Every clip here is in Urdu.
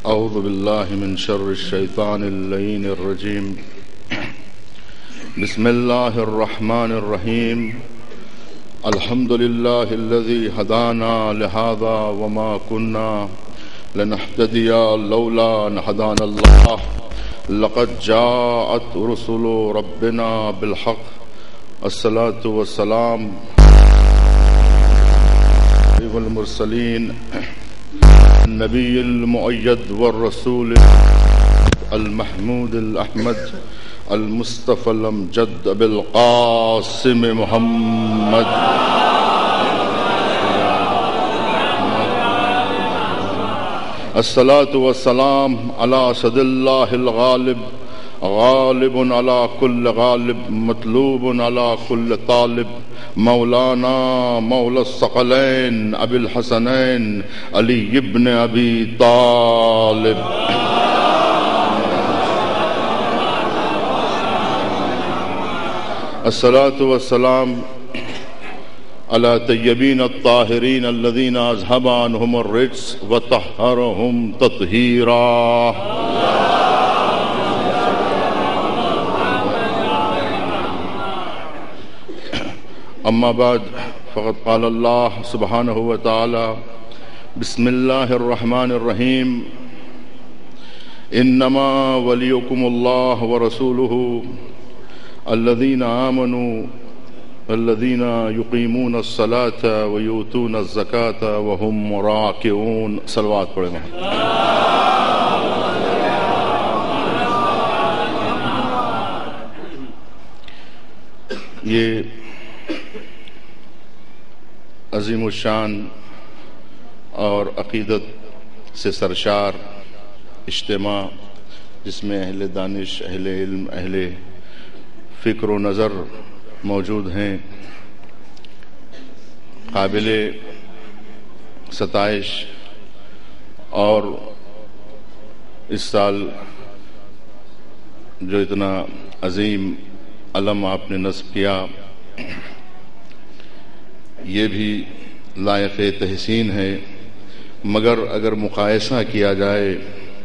أعوذ بالله من شر الشيطان اللعين الرجيم. بسم الله الرحمن الرحيم. الحمد لله الذي هدانا لهذا وما كنا لنهتدي لولا أن هدانا الله. لقد جاءت رسل ربنا بالحق. الصلاة والسلام والمرسلين النبي المؤيد والرسول المحمود الأحمد المصطفى الأمجد بالقاسم محمد. الصلاة والسلام على أسد الله الغالب غالب على كل غالب مطلوب على كل طالب مولانا مولى الثقلين أبي الحسنين علي بن أبي طالب. الصلاة والسلام على طيبين الطاهرين الذين أذهب عنهم الرجس وطهرهم تطهيرا. أما بعد فقد قال الله سبحانه وتعالى بسم الله الرحمن الرحيم إنما وليكم الله ورسوله الذين آمنوا الذين يقيمون الصلاة ويؤتون الزكاة وهم راكعون. صلوات پڑھیں. یہ عظیم الشان اور عقیدت سے سرشار اجتماع جس میں اہل دانش، اہل علم، اہل فکر و نظر موجود ہیں، قابل ستائش. اور اس سال جو اتنا عظیم علم آپ نے نصب کیا یہ بھی لائق تحسین ہے، مگر اگر مقایسہ کیا جائے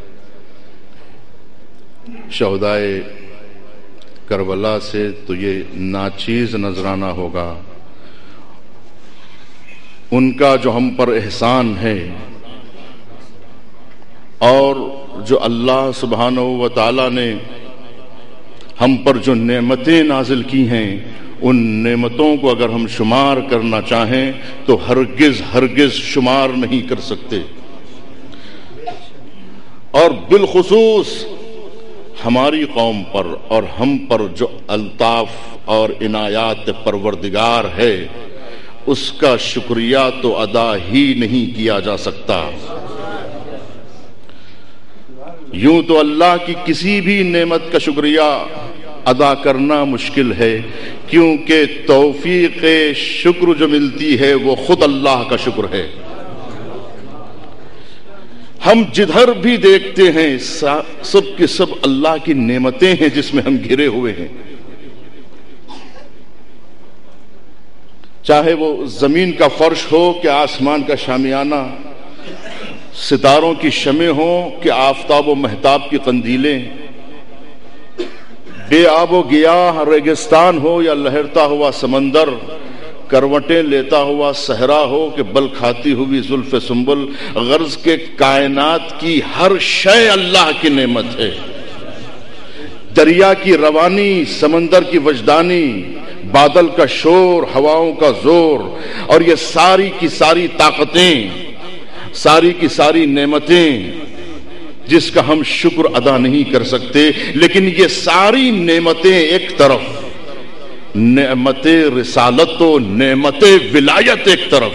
شہدائے کربلا سے تو یہ ناچیز نذرانہ ہوگا. ان کا جو ہم پر احسان ہے اور جو اللہ سبحانہ و تعالی نے ہم پر جو نعمتیں نازل کی ہیں، ان نعمتوں کو اگر ہم شمار کرنا چاہیں تو ہرگز شمار نہیں کر سکتے. اور بالخصوص ہماری قوم پر اور ہم پر جو الطاف اور عنایات پروردگار ہے اس کا شکریہ تو ادا ہی نہیں کیا جا سکتا. یوں تو اللہ کی کسی بھی نعمت کا شکریہ ادا کرنا مشکل ہے، کیونکہ توفیق شکر جو ملتی ہے وہ خود اللہ کا شکر ہے. ہم جدھر بھی دیکھتے ہیں سب کے سب اللہ کی نعمتیں ہیں جس میں ہم گھرے ہوئے ہیں. چاہے وہ زمین کا فرش ہو کہ آسمان کا شامیانہ، ستاروں کی شمع ہوں کہ آفتاب و مہتاب کی قندیلیں، بے آب و گیاہ ریگستان ہو یا لہرتا ہوا سمندر، کروٹیں لیتا ہوا صحرا ہو کہ بل کھاتی ہوئی زلف سنبل، غرض کے کائنات کی ہر شے اللہ کی نعمت ہے. دریا کی روانی، سمندر کی وجدانی، بادل کا شور، ہواؤں کا زور، اور یہ ساری کی ساری طاقتیں، ساری کی ساری نعمتیں جس کا ہم شکر ادا نہیں کر سکتے. لیکن یہ ساری نعمتیں ایک طرف، نعمت رسالت و نعمت ولایت ایک طرف،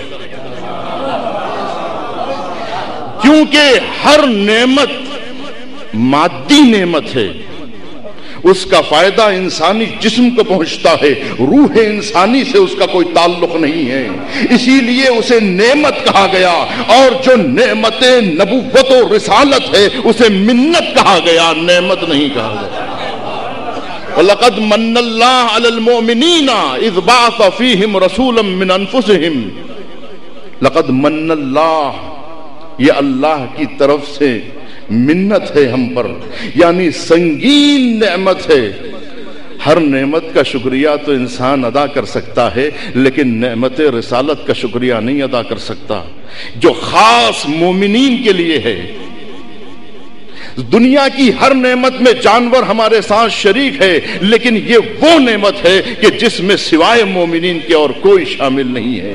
کیونکہ ہر نعمت مادی نعمت ہے، اس کا فائدہ انسانی جسم کو پہنچتا ہے، روح انسانی سے اس کا کوئی تعلق نہیں ہے، اسی لیے اسے نعمت کہا گیا. اور جو نعمت نبوت و رسالت ہے اسے منت کہا گیا، نعمت نہیں کہا گیا. وَلَقَدْ مَنَّ اللَّهُ عَلَى الْمُؤْمِنِينَ إِذْ بَعَثَ فِيهِمْ رَسُولًا مِّنْ أَنفُسِهِمْ. لَقَدْ مَنَّ اللَّهُ، یہ اللہ کی طرف سے मिन्नत है हम पर, यानी संगीन नेमत है। हर नेमत का शुक्रिया तो इंसान अदा कर सकता है, लेकिन नेमत रिसालत का शुक्रिया नहीं अदा कर सकता, जो खास मोमिनीन के लिए है। दुनिया की हर नेमत में जानवर हमारे साथ शरीक है, लेकिन ये वो नेमत है कि जिसमें सिवाय मोमिनीन के और कोई शामिल नहीं है।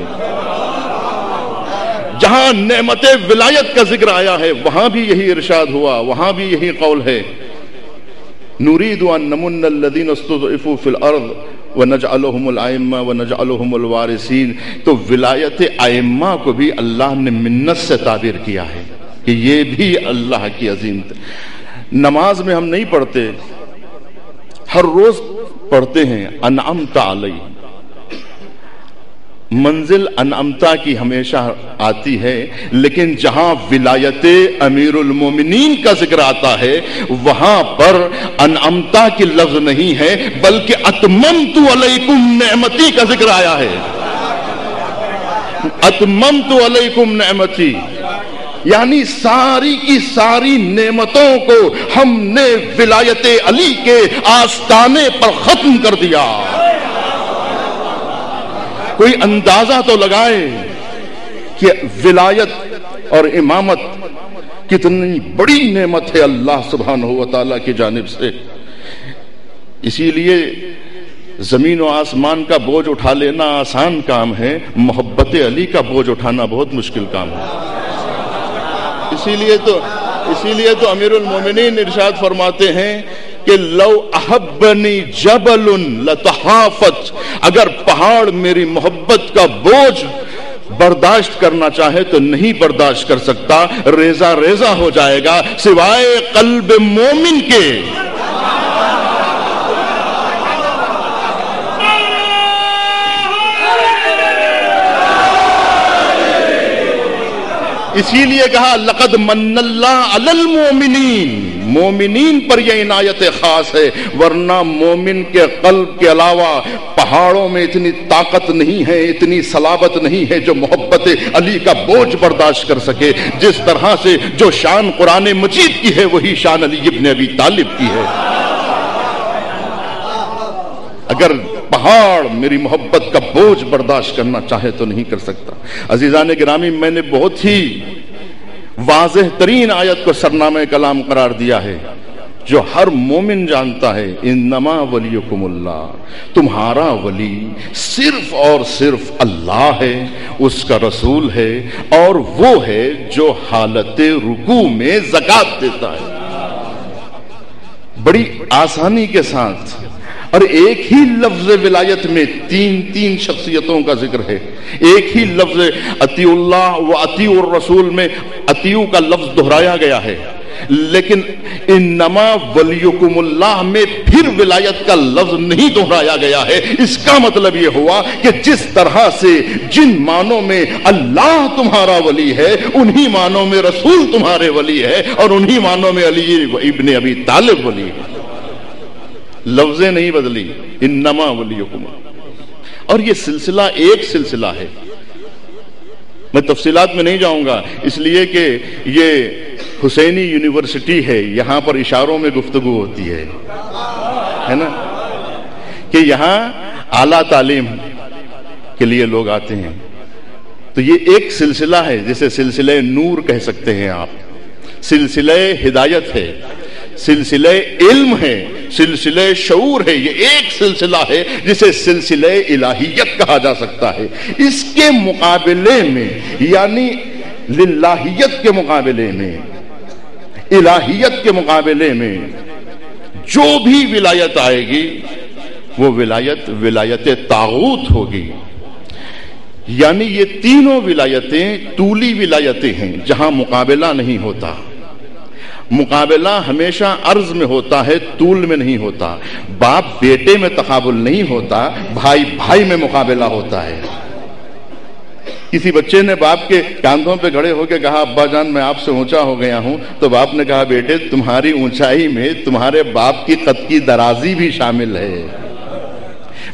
जहां नेमत विलायत का जिक्र आया है वहां भी यही इरशाद हुआ, वहां भी यही कौल है, नुरीदु अन नमुन्ना अल्लज़ीना इस्तुज़इफ़ू फिल अर्ज़ व नजअलहुमुल आइम्मा व नजअलहुमुल वारिसीन। तो विलायत आइम्मा को भी अल्लाह ने मिन्नत से ताबीर किया है कि ये भी अल्लाह की अजीम। नमाज में हम नहीं पढ़ते, हर रोज पढ़ते हैं अनअमता अलई, मंजिल अनअमता की हमेशा आती है, लेकिन जहां विलायते अमीरुल मोमिनीन का जिक्र आता है वहां पर अनअमता की लफ्ज नहीं है, बल्कि अतममतु अलैकुम नेमती का जिक्र आया है। अतममतु अलैकुम नेमती, यानी सारी की सारी नेमतों को हमने विलायते अली के आस्ताने पर खत्म कर दिया। कोई अंदाजा तो लगाए कि विलायत और इमामत कितनी बड़ी नेमत है अल्लाह सुब्हानहू व तआला की जानिब से। इसीलिए जमीन और आसमान का बोझ उठा लेना आसान काम है, मोहब्बत अली का बोझ उठाना बहुत मुश्किल काम है। इसीलिए तो अमीरुल मोमिनीन इरशाद फरमाते हैं कि लौ अहब्बनी जबलुन लतहाफत, अगर पहाड़ मेरी मोहब्बत का बोझ बर्दाश्त करना चाहे तो नहीं बर्दाश्त कर सकता, रेजा रेजा हो जाएगा, सिवाय कल्ब मोमिन के। इसीलिए कहा लक़द मन्नल्लाहु अलल मोमिनीन, मोमिनीन पर यह इनायत खास है, वरना मोमिन के कल्ब के अलावा पहाड़ों में इतनी ताकत नहीं है, इतनी सलाबत नहीं है जो मोहब्बत अली का बोझ बर्दाश्त कर सके। जिस तरह से जो शान कुरान मजीद की है वही शान अली इब्न अबी तालिब की है। अगर पहाड़ मेरी मोहब्बत का बोझ बर्दाश्त करना चाहे तो नहीं कर सकता। अजीजान गिरामी, मैंने बहुत ही वाज़ेह तरीन आयत को सरनामे कलाम करार दिया है, जो हर मोमिन जानता है, इन्नमा वलियुकुमुल्लाह, तुम्हारा वली सिर्फ और सिर्फ अल्लाह है, उसका रसूल है, और वो है जो हालत रुकू में ज़कात देता है। बड़ी आसानी के साथ, और एक ही लफ्ज विलायत में तीन शख्सियतों का जिक्र है। एक ही लफ्ज अतीउल्लाह व अतीउर रसूल में अतीउ का लफ्ज दोहराया गया है, लेकिन इन्नमा वलियुकुमुल्लाह में फिर विलायत का लफ्ज नहीं दोहराया गया है। इसका मतलब यह हुआ कि जिस तरह से जिन मानों में अल्लाह तुम्हारा वली है, उन्हीं मानों में रसूल तुम्हारे वली है, और उन्हीं मानों में अली इब्न अबी तालिब वली है। लफ्ज़ें नहीं बदली, इन्नमा वलियुकुम। और ये सिलसिला एक सिलसिला है, मैं तफसीलात में नहीं जाऊंगा, इसलिए कि ये हुसैनी यूनिवर्सिटी है, यहां पर इशारों में गुफ्तगू होती है ना, कि यहां आला तालीम के लिए लोग आते हैं। तो ये एक सिलसिला है, जिसे सिलसिले नूर कह सकते हैं आप, सिलसिले हिदायत है, सिलसिले इल्म है, सिलसिले शऊर है। ये एक सिलसिला है जिसे सिलसिले इलाहियत कहा जा सकता है। इसके मुकाबले में, यानी लिल्लाहियत के मुकाबले में, इलाहियत के मुकाबले में जो भी विलायत आएगी वो विलायत तागूत होगी। यानी ये तीनों विलायतें तूली विलायतें हैं, जहां मुकाबला नहीं होता। मुकाबला हमेशा अर्ज में होता है, तूल में नहीं होता। बाप बेटे में तकाबुल नहीं होता, भाई भाई में मुकाबला होता है। किसी बच्चे ने बाप के कांधों पे खड़े होकर कहा, अब्बा जान मैं आपसे ऊंचा हो गया हूं, तो बाप ने कहा, बेटे तुम्हारी ऊंचाई में तुम्हारे बाप की कद की दराजी भी शामिल है।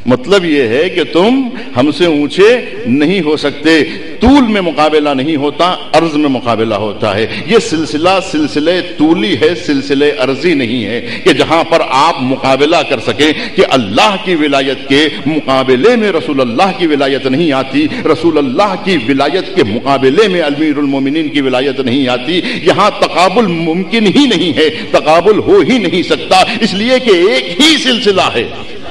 مطلب یہ ہے کہ تم ہم سے اونچے نہیں ہو سکتے. طول میں مقابلہ نہیں ہوتا، عرض میں مقابلہ ہوتا ہے. یہ سلسلہ سلسلہ طولی ہے، سلسلہ عرضی نہیں ہے کہ جہاں پر آپ مقابلہ کر سکیں کہ اللہ کی ولایت کے مقابلے میں رسول اللہ کی ولایت نہیں آتی، رسول اللہ کی ولایت کے مقابلے میں امیر المومنین کی ولایت نہیں آتی. یہاں تقابل ممکن ہی نہیں ہے، تقابل ہو ہی نہیں سکتا، اس لیے کہ ایک ہی سلسلہ ہے.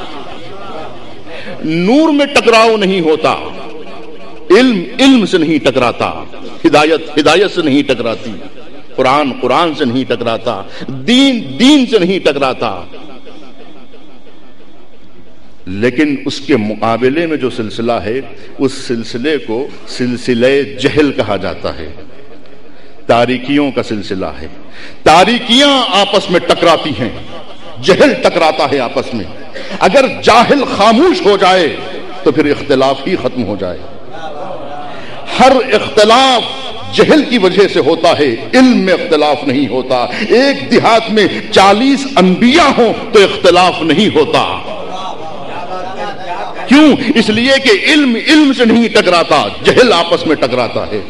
نور میں ٹکراؤ نہیں ہوتا، علم علم سے نہیں ٹکراتا، ہدایت ہدایت سے نہیں ٹکراتی، قرآن قرآن سے نہیں ٹکراتا، دین دین سے نہیں ٹکراتا. لیکن اس کے مقابلے میں جو سلسلہ ہے اس سلسلے کو سلسلہ جہل کہا جاتا ہے. تاریکیوں کا سلسلہ ہے. تاریکیاں آپس میں ٹکراتی ہیں، جہل ٹکراتا ہے آپس میں. اگر جاہل خاموش ہو جائے تو پھر اختلاف ہی ختم ہو جائے. ہر اختلاف جہل کی وجہ سے ہوتا ہے، علم میں اختلاف نہیں ہوتا. ایک دیہات میں 40 انبیاء ہوں تو اختلاف نہیں ہوتا. کیوں؟ اس لیے کہ علم علم سے نہیں ٹکراتا، جہل آپس میں ٹکراتا ہے.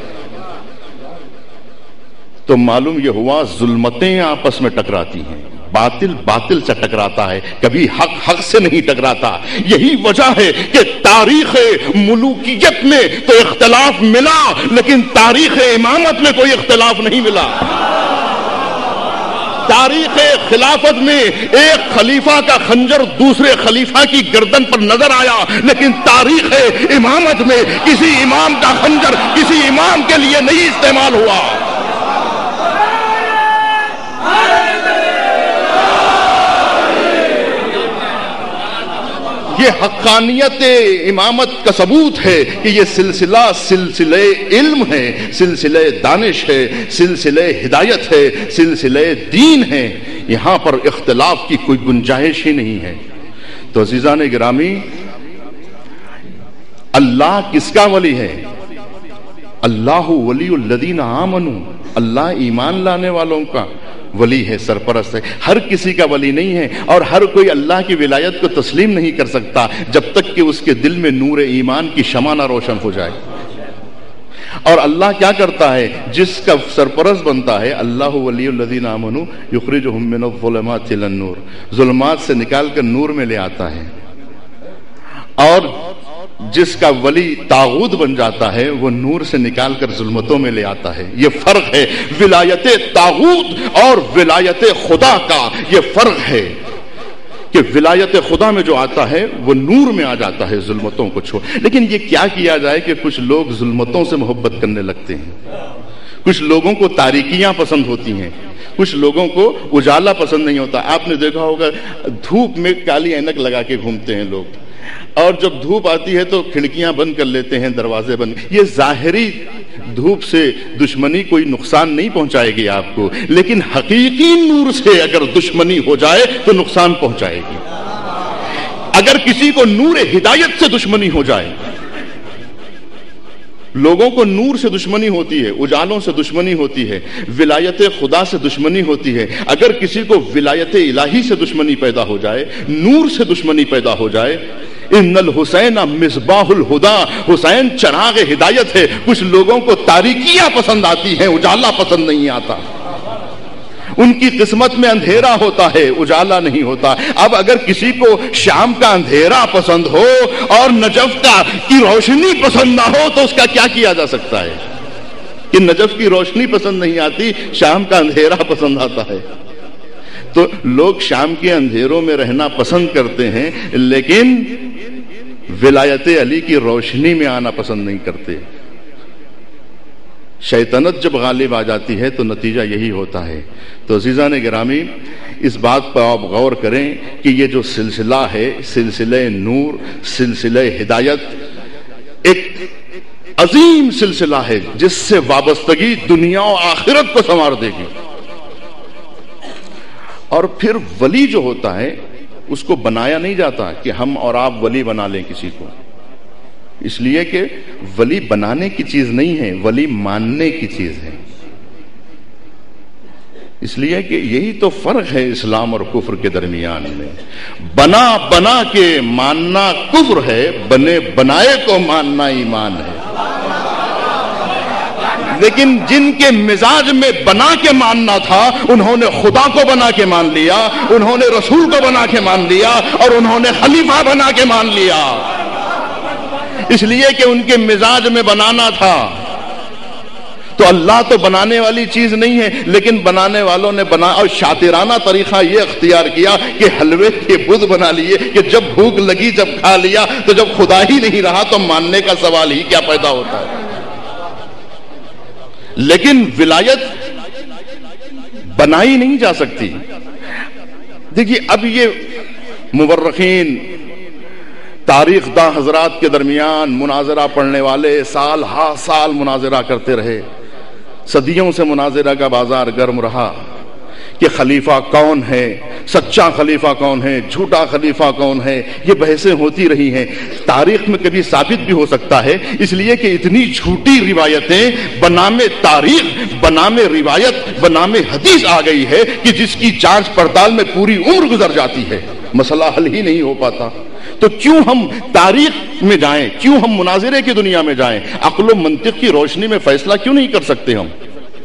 تو معلوم یہ ہوا ظلمتیں آپس میں ٹکراتی ہیں، باطل باطل سے ٹکراتا ہے، کبھی حق حق سے نہیں ٹکراتا. یہی وجہ ہے کہ تاریخ ملوکیت میں تو اختلاف ملا لیکن تاریخ امامت میں کوئی اختلاف نہیں ملا. تاریخ خلافت میں ایک خلیفہ کا خنجر دوسرے خلیفہ کی گردن پر نظر آیا، لیکن تاریخ امامت میں کسی امام کا خنجر کسی امام کے لیے نہیں استعمال ہوا. یہ حقانیت امامت کا ثبوت ہے کہ یہ سلسلہ سلسلہ علم ہے، سلسلہ دانش ہے، سلسلہ ہدایت ہے، سلسلہ دین ہے. یہاں پر اختلاف کی کوئی گنجائش ہی نہیں ہے. تو عزیزان گرامی، اللہ کس کا ولی ہے؟ اللہ ولی الذین آمنوا، اللہ ایمان لانے والوں کا ولی ہے، سرپرست ہے. ہر کسی کا ولی نہیں ہے، اور ہر کوئی اللہ کی ولایت کو تسلیم نہیں کر سکتا جب تک کہ اس کے دل میں نور ایمان کی شمع نہ روشن ہو جائے. اور اللہ کیا کرتا ہے؟ جس کا سرپرست بنتا ہے، اللہ ولی الذین آمنوا یخرجہم من الظلمات الی النور، ظلمات سے نکال کر نور میں لے آتا ہے. اور جس کا ولی طاغوت بن جاتا ہے وہ نور سے نکال کر ظلمتوں میں لے آتا ہے. یہ فرق ہے ولایت طاغوت اور ولایت خدا کا. یہ فرق ہے کہ ولایت خدا میں جو آتا ہے وہ نور میں آ جاتا ہے ظلمتوں کو چھوڑ. لیکن یہ کیا کیا جائے کہ کچھ لوگ ظلمتوں سے محبت کرنے لگتے ہیں. کچھ لوگوں کو تاریکیاں پسند ہوتی ہیں، کچھ لوگوں کو اجالا پسند نہیں ہوتا. آپ نے دیکھا ہوگا دھوپ میں کالی اینک لگا کے گھومتے ہیں لوگ، اور جب دھوپ آتی ہے تو کھڑکیاں بند کر لیتے ہیں، دروازے بند. یہ ظاہری دھوپ سے دشمنی کوئی نقصان نہیں پہنچائے گی آپ کو، لیکن حقیقی نور سے اگر دشمنی ہو جائے تو نقصان پہنچائے گی. اگر کسی کو نور ہدایت سے دشمنی ہو جائے، لوگوں کو نور سے دشمنی ہوتی ہے، اجالوں سے دشمنی ہوتی ہے، ولایت خدا سے دشمنی ہوتی ہے. اگر کسی کو ولایت الہی سے دشمنی پیدا ہو جائے، نور سے دشمنی پیدا ہو جائے، ان الحسین مصباح الہدا، حسین چراغ ہدایت ہے. کچھ لوگوں کو تاریکیاں پسند آتی ہیں، اجالا پسند نہیں آتا. ان کی قسمت میں اندھیرا ہوتا ہے، اجالا نہیں ہوتا. اب اگر کسی کو شام کا اندھیرا پسند ہو اور نجف کی روشنی پسند نہ ہو تو اس کا کیا کیا جا سکتا ہے؟ کہ نجف کی روشنی پسند نہیں آتی، شام کا اندھیرا پسند آتا ہے. تو لوگ شام کے اندھیروں میں رہنا پسند کرتے ہیں لیکن ولایت علی کی روشنی میں آنا پسند نہیں کرتے. شیطنت جب غالب آ جاتی ہے تو نتیجہ یہی ہوتا ہے. تو عزیزان گرامی، اس بات پر آپ غور کریں کہ یہ جو سلسلہ ہے، سلسلہ نور، سلسلہ ہدایت، ایک عظیم سلسلہ ہے جس سے وابستگی دنیا و آخرت کو سنوار دے گی. اور پھر ولی جو ہوتا ہے اس کو بنایا نہیں جاتا کہ ہم اور آپ ولی بنا لیں کسی کو، اس لیے کہ ولی بنانے کی چیز نہیں ہے، ولی ماننے کی چیز ہے. اس لیے کہ یہی تو فرق ہے اسلام اور کفر کے درمیان میں. بنا بنا کے ماننا کفر ہے، بنے بنائے کو ماننا ایمان ہے. لیکن جن کے مزاج میں بنا کے ماننا تھا انہوں نے خدا کو بنا کے مان لیا، انہوں نے رسول کو بنا کے مان لیا، اور انہوں نے خلیفہ بنا کے مان لیا، اس لیے کہ ان کے مزاج میں بنانا تھا. تو اللہ تو بنانے والی چیز نہیں ہے، لیکن بنانے والوں نے بنا اور شاطرانہ طریقہ یہ اختیار کیا کہ حلوے کے بت بنا لیے کہ جب بھوک لگی جب کھا لیا، تو جب خدا ہی نہیں رہا تو ماننے کا سوال ہی کیا پیدا ہوتا ہے. لیکن ولایت بنائی نہیں جا سکتی. دیکھیے اب یہ مورخین تاریخ داں حضرات کے درمیان مناظرہ پڑھنے والے سال ہا سال مناظرہ کرتے رہے، صدیوں سے مناظرہ کا بازار گرم رہا کہ خلیفہ کون ہے، سچا خلیفہ کون ہے، جھوٹا خلیفہ کون ہے. یہ بحثیں ہوتی رہی ہیں. تاریخ میں کبھی ثابت بھی ہو سکتا ہے، اس لیے کہ اتنی جھوٹی روایتیں بنام تاریخ، بنام روایت، بنام حدیث آ گئی ہے کہ جس کی جانچ پڑتال میں پوری عمر گزر جاتی ہے، مسئلہ حل ہی نہیں ہو پاتا. تو کیوں ہم تاریخ میں جائیں، کیوں ہم مناظرے کی دنیا میں جائیں؟ عقل و منطق کی روشنی میں فیصلہ کیوں نہیں کر سکتے ہم؟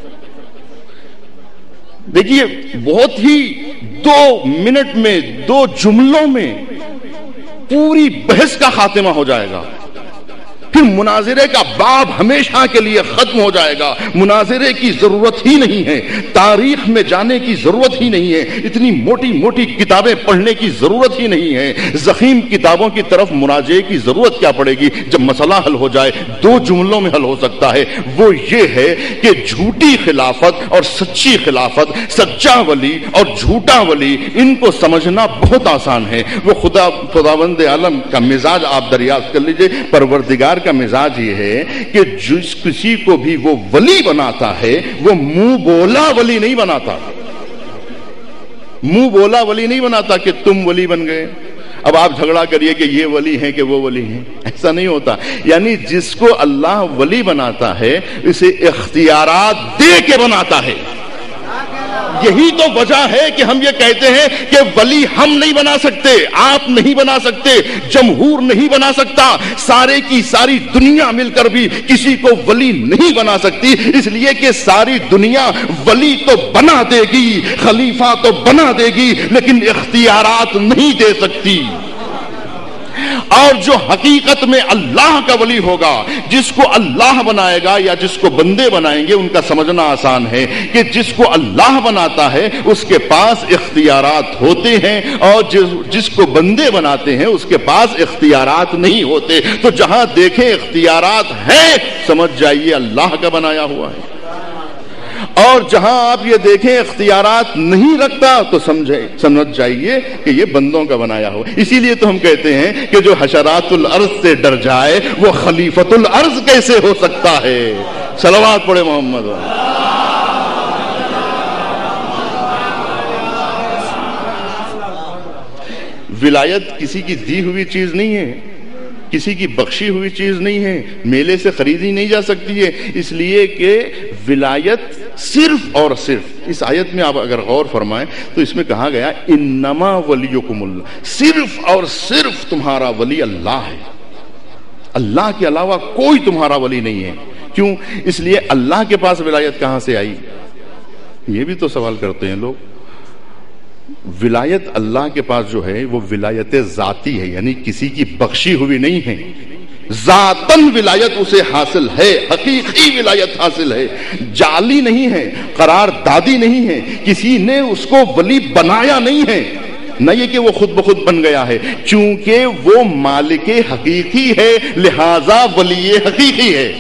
دیکھیے بہت ہی 2 منٹ میں 2 جملوں میں پوری بحث کا خاتمہ ہو جائے گا، پھر مناظرے کا باب ہمیشہ کے لیے ختم ہو جائے گا. مناظرے کی ضرورت ہی نہیں ہے، تاریخ میں جانے کی ضرورت ہی نہیں ہے، اتنی موٹی موٹی کتابیں پڑھنے کی ضرورت ہی نہیں ہے، ضخیم کتابوں کی طرف مراجعے کی ضرورت کیا پڑے گی جب مسئلہ حل ہو جائے. 2 جملوں میں حل ہو سکتا ہے. وہ یہ ہے کہ جھوٹی خلافت اور سچی خلافت، سچا ولی اور جھوٹا ولی، ان کو سمجھنا بہت آسان ہے. وہ خداوند عالم کا مزاج آپ دریافت کر لیجئے. پروردگار کا مزاج یہ ہے کہ جس کسی کو بھی وہ ولی بناتا ہے وہ منہ بولا ولی نہیں بناتا. منہ بولا ولی نہیں بناتا کہ تم ولی بن گئے، اب آپ جھگڑا کریے کہ یہ ولی ہیں کہ وہ ولی ہیں. ایسا نہیں ہوتا. یعنی جس کو اللہ ولی بناتا ہے اسے اختیارات دے کے بناتا ہے. یہی تو وجہ ہے کہ ہم یہ کہتے ہیں کہ ولی ہم نہیں بنا سکتے، آپ نہیں بنا سکتے، جمہور نہیں بنا سکتا، سارے کی ساری دنیا مل کر بھی کسی کو ولی نہیں بنا سکتی. اس لیے کہ ساری دنیا ولی تو بنا دے گی، خلیفہ تو بنا دے گی، لیکن اختیارات نہیں دے سکتی. اور جو حقیقت میں اللہ کا ولی ہوگا، جس کو اللہ بنائے گا یا جس کو بندے بنائیں گے، ان کا سمجھنا آسان ہے کہ جس کو اللہ بناتا ہے اس کے پاس اختیارات ہوتے ہیں، اور جس کو بندے بناتے ہیں اس کے پاس اختیارات نہیں ہوتے. تو جہاں دیکھیں اختیارات ہیں سمجھ جائیے اللہ کا بنایا ہوا ہے، اور جہاں آپ یہ دیکھیں اختیارات نہیں رکھتا تو سمجھ جائیے کہ یہ بندوں کا بنایا ہو. اسی لیے تو ہم کہتے ہیں کہ جو حشرات الارض سے ڈر جائے وہ خلیفۃ الارض کیسے ہو سکتا ہے. صلوات پڑھے محمد. ولایت کسی کی دی ہوئی چیز نہیں ہے، کسی کی بخشی ہوئی چیز نہیں ہے، میلے سے خریدی نہیں جا سکتی ہے. اس لیے کہ ولایت صرف اور صرف، اس آیت میں آپ اگر غور فرمائیں تو اس میں کہا گیا انما ولیکم اللہ، صرف اور صرف تمہارا ولی اللہ ہے، اللہ کے علاوہ کوئی تمہارا ولی نہیں ہے. کیوں؟ اس لیے اللہ کے پاس ولایت کہاں سے آئی؟ یہ بھی تو سوال کرتے ہیں لوگ. ولایت اللہ کے پاس جو ہے وہ ولایت ذاتی ہے، یعنی کسی کی بخشی ہوئی نہیں ہے، ذاتاً ولایت اسے حاصل ہے، حقیقی ولایت حاصل ہے، جعلی نہیں ہے، قرار دادی نہیں ہے، کسی نے اس کو ولی بنایا نہیں ہے، نہ یہ کہ وہ خود بخود بن گیا ہے. چونکہ وہ مالک حقیقی ہے لہذا ولی حقیقی ہے،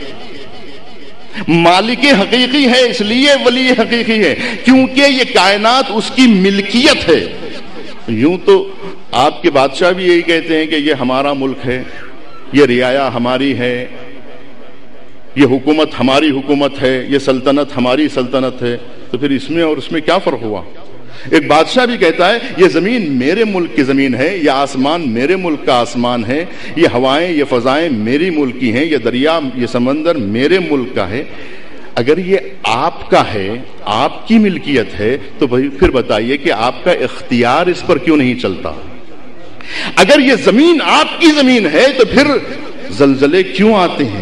مالک حقیقی ہے اس لیے ولی حقیقی ہے، کیونکہ یہ کائنات اس کی ملکیت ہے. یوں تو آپ کے بادشاہ بھی یہی کہتے ہیں کہ یہ ہمارا ملک ہے، یہ رعایا ہماری ہے، یہ حکومت ہماری حکومت ہے، یہ سلطنت ہماری سلطنت ہے. تو پھر اس میں اور اس میں کیا فرق ہوا؟ ایک بادشاہ بھی کہتا ہے یہ زمین میرے ملک کی زمین ہے، یہ آسمان میرے ملک کا آسمان ہے، یہ ہوائیں یہ فضائیں میری ملک کی ہیں، یہ دریا یہ سمندر میرے ملک کا ہے. اگر یہ آپ کا ہے، آپ کی ملکیت ہے، تو پھر بتائیے کہ آپ کا اختیار اس پر کیوں نہیں چلتا؟ اگر یہ زمین آپ کی زمین ہے تو پھر زلزلے کیوں آتے ہیں؟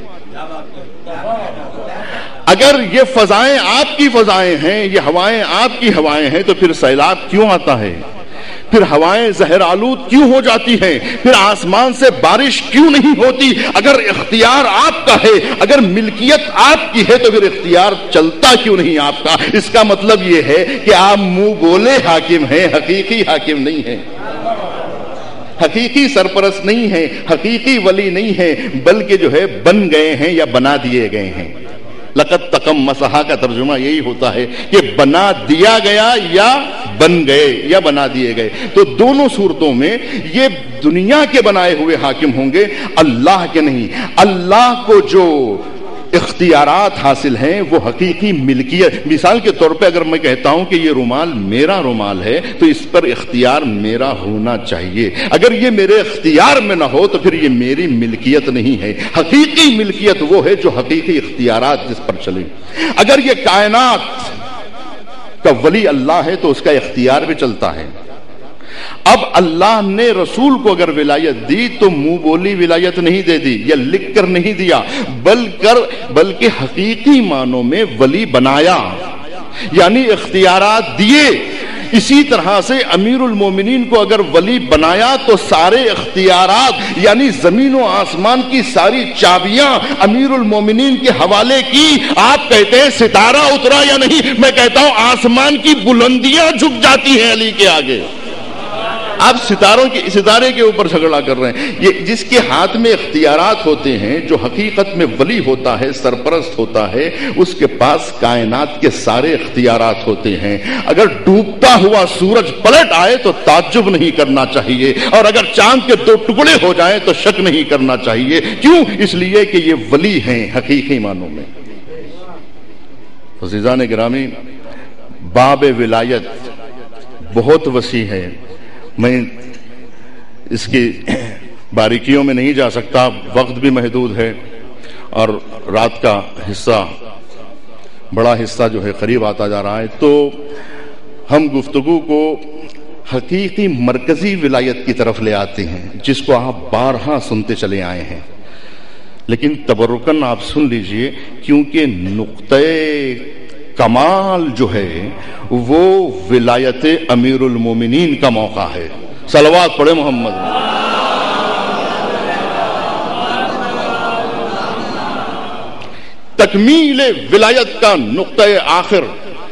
اگر یہ فضائیں آپ کی فضائیں ہیں، یہ ہوائیں آپ کی ہوائیں ہیں، تو پھر سیلاب کیوں آتا ہے؟ پھر ہوائیں زہر آلود کیوں ہو جاتی ہیں؟ پھر آسمان سے بارش کیوں نہیں ہوتی؟ اگر اختیار آپ کا ہے، اگر ملکیت آپ کی ہے، تو پھر اختیار چلتا کیوں نہیں آپ کا؟ اس کا مطلب یہ ہے کہ آپ منہ بولے حاکم ہیں، حقیقی حاکم نہیں ہیں، حقیقی سرپرست نہیں ہیں، حقیقی ولی نہیں ہیں، بلکہ جو ہے بن گئے ہیں یا بنا دیے گئے ہیں۔ لقد تقمصھا کا ترجمہ یہی ہوتا ہے کہ بنا دیا گیا یا بن گئے یا بنا دیے گئے۔ تو دونوں صورتوں میں یہ دنیا کے بنائے ہوئے حاکم ہوں گے، اللہ کے نہیں۔ اللہ کو جو اختیارات حاصل ہیں وہ حقیقی ملکیت۔ مثال کے طور پہ اگر میں کہتا ہوں کہ یہ رومال میرا رومال ہے تو اس پر اختیار میرا ہونا چاہیے۔ اگر یہ میرے اختیار میں نہ ہو تو پھر یہ میری ملکیت نہیں ہے۔ حقیقی ملکیت وہ ہے جو حقیقی اختیارات جس پر چلیں۔ اگر یہ کائنات کا ولی اللہ ہے تو اس کا اختیار بھی چلتا ہے۔ اب اللہ نے رسول کو اگر ولایت دی تو منہ بولی ولایت نہیں دے دی یا لکھ کر نہیں دیا، بلکہ حقیقی معنوں میں ولی بنایا، یعنی اختیارات دیے۔ اسی طرح سے امیر المومنین کو اگر ولی بنایا تو سارے اختیارات یعنی زمین و آسمان کی ساری چابیاں امیر المومنین کے حوالے کی۔ آپ کہتے ہیں ستارہ اترا یا نہیں، میں کہتا ہوں آسمان کی بلندیاں جھک جاتی ہیں علی کے آگے۔ آپ ستارے کے اوپر جھگڑا کر رہے ہیں۔ یہ جس کے ہاتھ میں اختیارات ہوتے ہیں، جو حقیقت میں ولی ہوتا ہے، سرپرست ہوتا ہے، اس کے پاس کائنات کے سارے اختیارات ہوتے ہیں۔ اگر ڈوبتا ہوا سورج پلٹ آئے تو تعجب نہیں کرنا چاہیے، اور اگر چاند کے 2 ٹکڑے ہو جائیں تو شک نہیں کرنا چاہیے۔ کیوں؟ اس لیے کہ یہ ولی ہیں حقیقی معنوں میں۔ عزیزان گرامی، باب ولایت بہت وسیع ہے، میں اس کی باریکیوں میں نہیں جا سکتا، وقت بھی محدود ہے، اور رات کا حصہ بڑا حصہ جو ہے قریب آتا جا رہا ہے، تو ہم گفتگو کو حقیقی مرکزی ولایت کی طرف لے آتے ہیں، جس کو آپ بارہا سنتے چلے آئے ہیں۔ لیکن تبرکن آپ سن لیجئے، کیونکہ نقطۂ کمال جو ہے وہ ولایت امیر المومنین کا موقع ہے۔ صلوات پڑھے محمد۔ تکمیل ولایت کا نقطۂ آخر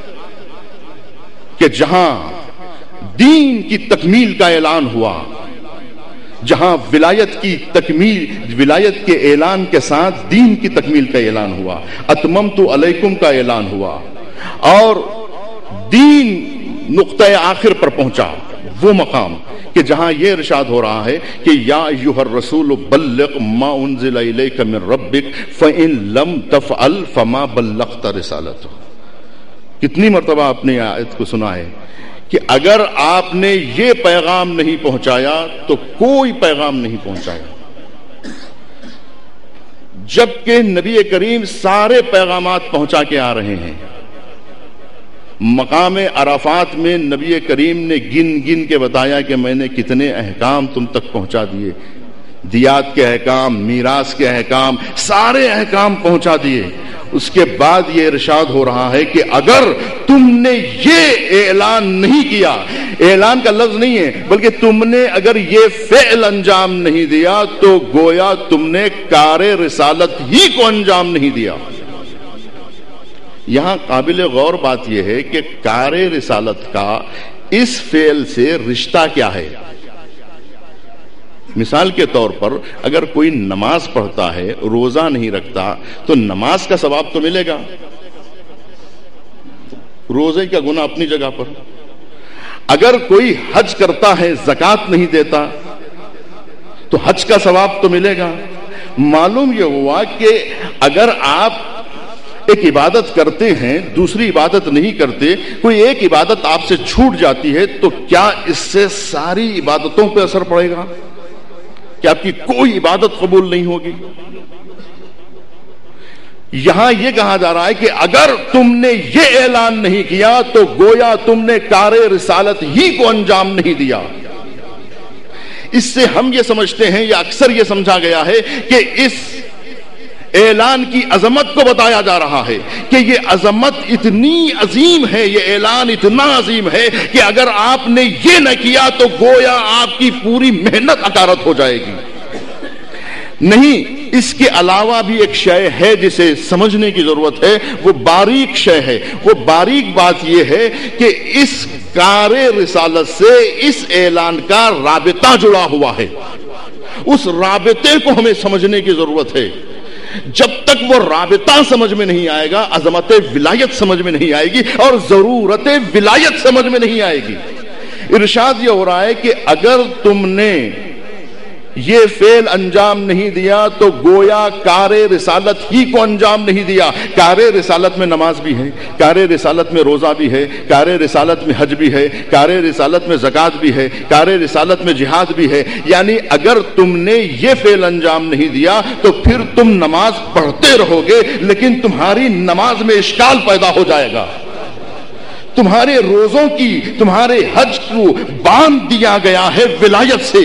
کہ جہاں دین کی تکمیل کا اعلان ہوا، جہاں ولایت کی تکمیل، ولایت کے اعلان کے ساتھ دین کی تکمیل کا اعلان ہوا، اتممت علیکم کا اعلان ہوا، اور دین نقطۂ آخر پر پہنچا، وہ مقام کہ جہاں یہ ارشاد ہو رہا ہے کہ یا ایھا الرسول بلغ ما انزل الیک من ربک فإن لم تفعل فما بلغت رسالته۔ کتنی مرتبہ آپ نے آیت کو سنا ہے کہ اگر آپ نے یہ پیغام نہیں پہنچایا تو کوئی پیغام نہیں پہنچایا، جبکہ نبی کریم سارے پیغامات پہنچا کے آ رہے ہیں۔ مقام عرفات میں نبی کریم نے گن گن کے بتایا کہ میں نے کتنے احکام تم تک پہنچا دیے، دیات کے احکام، میراث کے احکام، سارے احکام پہنچا دیے۔ اس کے بعد یہ ارشاد ہو رہا ہے کہ اگر تم نے یہ اعلان نہیں کیا، اعلان کا لفظ نہیں ہے بلکہ تم نے اگر یہ فعل انجام نہیں دیا تو گویا تم نے کار رسالت ہی کو انجام نہیں دیا۔ یہاں قابل غور بات یہ ہے کہ کار رسالت کا اس فعل سے رشتہ کیا ہے؟ مثال کے طور پر اگر کوئی نماز پڑھتا ہے، روزہ نہیں رکھتا، تو نماز کا ثواب تو ملے گا، روزے کا گناہ اپنی جگہ پر۔ اگر کوئی حج کرتا ہے، زکوٰۃ نہیں دیتا، تو حج کا ثواب تو ملے گا۔ معلوم یہ ہوا کہ اگر آپ ایک عبادت کرتے ہیں، دوسری عبادت نہیں کرتے، کوئی ایک عبادت آپ سے چھوٹ جاتی ہے، تو کیا اس سے ساری عبادتوں پہ اثر پڑے گا؟ کہ آپ کی کوئی عبادت قبول نہیں ہوگی؟ یہاں یہ کہا جا رہا ہے کہ اگر تم نے یہ اعلان نہیں کیا تو گویا تم نے کار رسالت ہی کو انجام نہیں دیا۔ اس سے ہم یہ سمجھتے ہیں یا اکثر یہ سمجھا گیا ہے کہ اس اعلان کی عظمت کو بتایا جا رہا ہے کہ یہ عظمت اتنی عظیم ہے، یہ اعلان اتنا عظیم ہے کہ اگر آپ نے یہ نہ کیا تو گویا آپ کی پوری محنت اکارت ہو جائے گی۔ نہیں، اس کے علاوہ بھی ایک شے ہے جسے سمجھنے کی ضرورت ہے، وہ باریک شے ہے۔ وہ باریک بات یہ ہے کہ اس کار رسالت سے اس اعلان کا رابطہ جڑا ہوا ہے، اس رابطے کو ہمیں سمجھنے کی ضرورت ہے۔ جب تک وہ رابطہ سمجھ میں نہیں آئے گا، عظمت ولایت سمجھ میں نہیں آئے گی اور ضرورت ولایت سمجھ میں نہیں آئے گی۔ ارشاد یہ ہو رہا ہے کہ اگر تم نے یہ فعل انجام نہیں دیا تو گویا کار رسالت ہی کو انجام نہیں دیا۔ کار رسالت میں نماز بھی ہے، کار رسالت میں روزہ بھی ہے، کار رسالت میں حج بھی ہے، کار رسالت میں زکوٰۃ بھی ہے، کار رسالت میں جہاد بھی ہے۔ یعنی اگر تم نے یہ فعل انجام نہیں دیا تو پھر تم نماز پڑھتے رہو گے، لیکن تمہاری نماز میں اشکال پیدا ہو جائے گا۔ تمہارے روزوں کی، تمہارے حج کو باندھ دیا گیا ہے ولایت سے،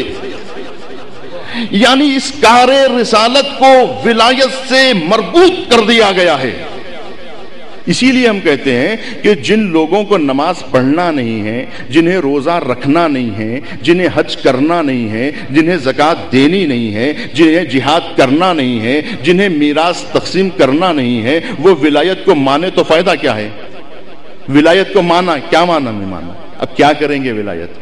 یعنی اس کار رسالت کو ولایت سے مربوط کر دیا گیا ہے۔ اسی لیے ہم کہتے ہیں کہ جن لوگوں کو نماز پڑھنا نہیں ہے، جنہیں روزہ رکھنا نہیں ہے، جنہیں حج کرنا نہیں ہے، جنہیں زکوٰۃ دینی نہیں ہے، جنہیں جہاد کرنا نہیں ہے، جنہیں میراث تقسیم کرنا نہیں ہے، وہ ولایت کو مانے تو فائدہ کیا ہے؟ ولایت کو مانا کیا مانا میں مانا؟ اب کیا کریں گے؟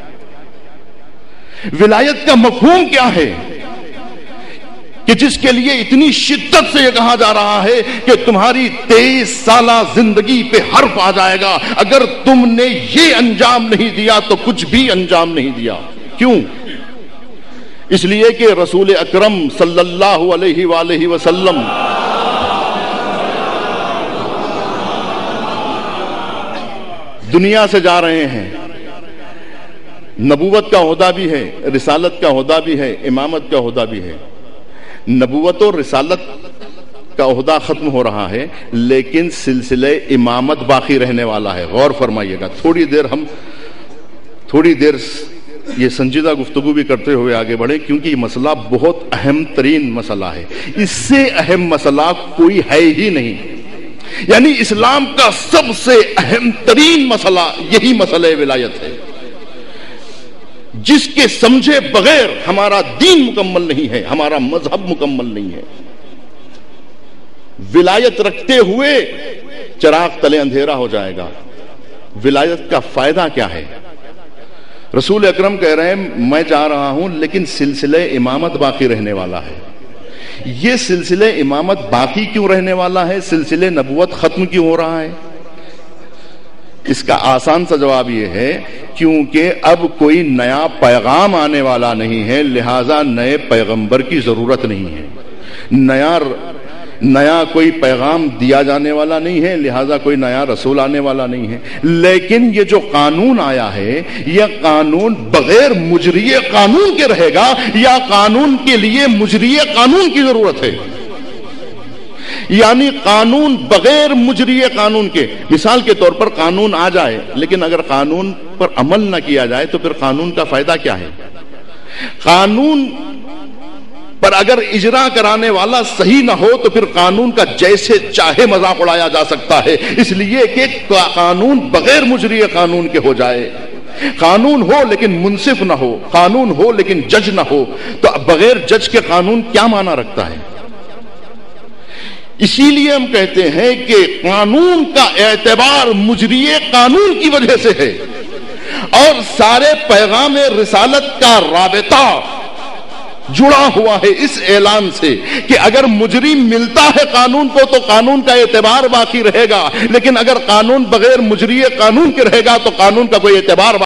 ولایت کا مفہوم کیا ہے کہ جس کے لیے اتنی شدت سے یہ کہا جا رہا ہے کہ تمہاری 23 سالہ زندگی پہ حرف آ جائے گا اگر تم نے یہ انجام نہیں دیا تو کچھ بھی انجام نہیں دیا۔ کیوں؟ اس لیے کہ رسول اکرم صلی اللہ علیہ وآلہ وسلم دنیا سے جا رہے ہیں، نبوت کا عہدہ بھی ہے، رسالت کا عہدہ بھی ہے، امامت کا عہدہ بھی ہے۔ نبوت اور رسالت کا عہدہ ختم ہو رہا ہے لیکن سلسلہ امامت باقی رہنے والا ہے۔ غور فرمائیے گا، تھوڑی دیر یہ سنجیدہ گفتگو بھی کرتے ہوئے آگے بڑھیں، کیونکہ یہ مسئلہ بہت اہم ترین مسئلہ ہے۔ اس سے اہم مسئلہ کوئی ہے ہی نہیں، یعنی اسلام کا سب سے اہم ترین مسئلہ یہی مسئلہ ولایت ہے، جس کے سمجھے بغیر ہمارا دین مکمل نہیں ہے، ہمارا مذہب مکمل نہیں ہے۔ ولایت رکھتے ہوئے چراغ تلے اندھیرا ہو جائے گا۔ ولایت کا فائدہ کیا ہے؟ رسول اکرم کہہ رہے ہیں میں جا رہا ہوں لیکن سلسلہ امامت باقی رہنے والا ہے۔ یہ سلسلہ امامت باقی کیوں رہنے والا ہے؟ سلسلہ نبوت ختم کیوں ہو رہا ہے؟ اس کا آسان سا جواب یہ ہے کیونکہ اب کوئی نیا پیغام آنے والا نہیں ہے، لہذا نئے پیغمبر کی ضرورت نہیں ہے۔ نیا کوئی پیغام دیا جانے والا نہیں ہے، لہذا کوئی نیا رسول آنے والا نہیں ہے۔ لیکن یہ جو قانون آیا ہے یہ قانون بغیر مجری قانون کے رہے گا یا قانون کے لیے مجری قانون کی ضرورت ہے؟ یعنی قانون بغیر مجری قانون کے، مثال کے طور پر قانون آ جائے لیکن اگر قانون پر عمل نہ کیا جائے تو پھر قانون کا فائدہ کیا ہے؟ قانون پر اگر اجرا کرانے والا صحیح نہ ہو تو پھر قانون کا جیسے چاہے مذاق اڑایا جا سکتا ہے، اس لیے کہ قانون بغیر مجری قانون کے ہو جائے۔ قانون ہو لیکن منصف نہ ہو، قانون ہو لیکن جج نہ ہو، تو بغیر جج کے قانون کیا معنی رکھتا ہے؟ اسی لیے ہم کہتے ہیں کہ قانون کا اعتبار مجری قانون کی وجہ سے ہے، اور سارے پیغام رسالت کا رابطہ جڑا ہوا ہے اس اعلان سے کہ اگر مجرم ملتا ہے قانون کو تو قانون کا اعتبار باقی رہے گا، لیکن اگر قانون بغیر مجری قانون کے رہے گا تو قانون کا کوئی اعتبار